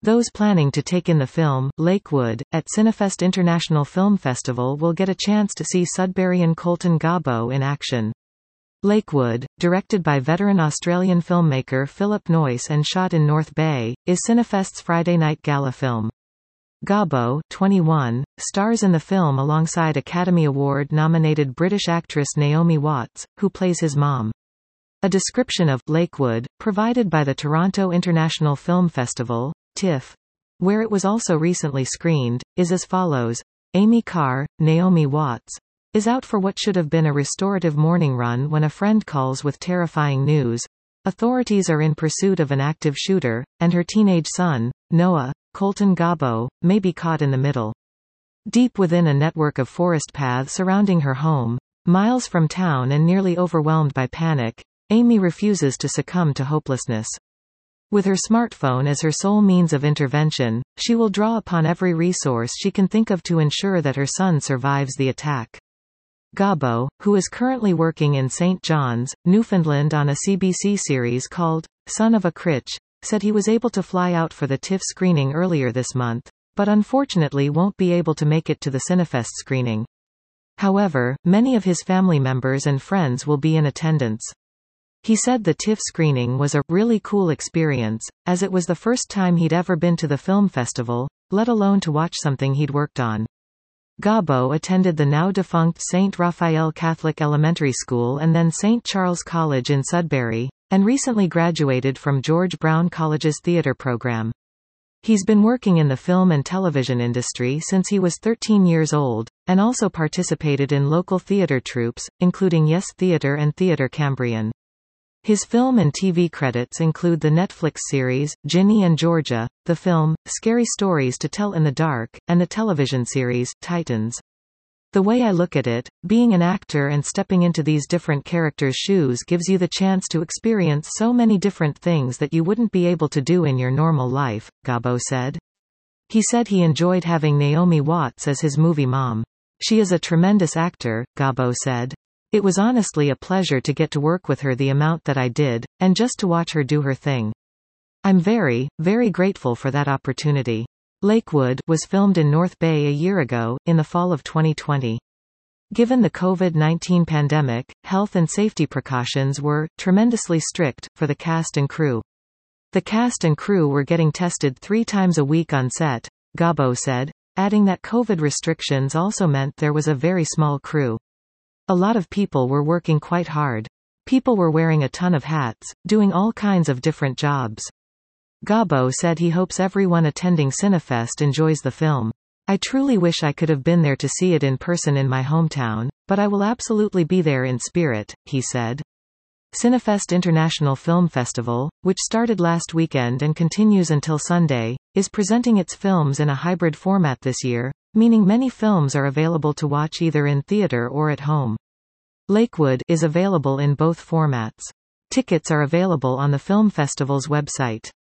Those planning to take in the film, Lakewood, at Cinefest International Film Festival will get a chance to see Sudbury Colton Gobbo in action. Lakewood, directed by veteran Australian filmmaker Philip Noyce and shot in North Bay, is Cinefest's Friday night gala film. Gobbo, 21, stars in the film alongside Academy Award-nominated British actress Naomi Watts, who plays his mom. A description of Lakewood, provided by the Toronto International Film Festival, TIFF, where it was also recently screened, is as follows. Amy Carr, Naomi Watts, is out for what should have been a restorative morning run when a friend calls with terrifying news. Authorities are in pursuit of an active shooter, and her teenage son, Noah, Colton Gobbo, may be caught in the middle. Deep within a network of forest paths surrounding her home, miles from town and nearly overwhelmed by panic, Amy refuses to succumb to hopelessness. With her smartphone as her sole means of intervention, she will draw upon every resource she can think of to ensure that her son survives the attack. Gobbo, who is currently working in St. John's, Newfoundland on a CBC series called Son of a Critch, said he was able to fly out for the TIFF screening earlier this month, but unfortunately won't be able to make it to the Cinefest screening. However, many of his family members and friends will be in attendance. He said the TIFF screening was a really cool experience, as it was the first time he'd ever been to the film festival, let alone to watch something he'd worked on. Gobbo attended the now-defunct St. Raphael Catholic Elementary School and then St. Charles College in Sudbury, and recently graduated from George Brown College's theatre program. He's been working in the film and television industry since he was 13 years old, and also participated in local theatre troupes, including Yes Theatre and Theatre Cambrian. His film and TV credits include the Netflix series, Ginny and Georgia, the film, Scary Stories to Tell in the Dark, and the television series, Titans. The way I look at it, being an actor and stepping into these different characters' shoes gives you the chance to experience so many different things that you wouldn't be able to do in your normal life, Gobbo said. He said he enjoyed having Naomi Watts as his movie mom. She is a tremendous actor, Gobbo said. It was honestly a pleasure to get to work with her the amount that I did, and just to watch her do her thing. I'm very, very grateful for that opportunity. Lakewood was filmed in North Bay a year ago, in the fall of 2020. Given the COVID-19 pandemic, health and safety precautions were tremendously strict for the cast and crew. The cast and crew were getting tested 3 times a week on set, Gobbo said, adding that COVID restrictions also meant there was a very small crew. A lot of people were working quite hard. People were wearing a ton of hats, doing all kinds of different jobs. Gobbo said he hopes everyone attending Cinefest enjoys the film. I truly wish I could have been there to see it in person in my hometown, but I will absolutely be there in spirit, he said. Cinefest International Film Festival, which started last weekend and continues until Sunday, is presenting its films in a hybrid format this year, meaning many films are available to watch either in theater or at home. Lakewood is available in both formats. Tickets are available on the film festival's website.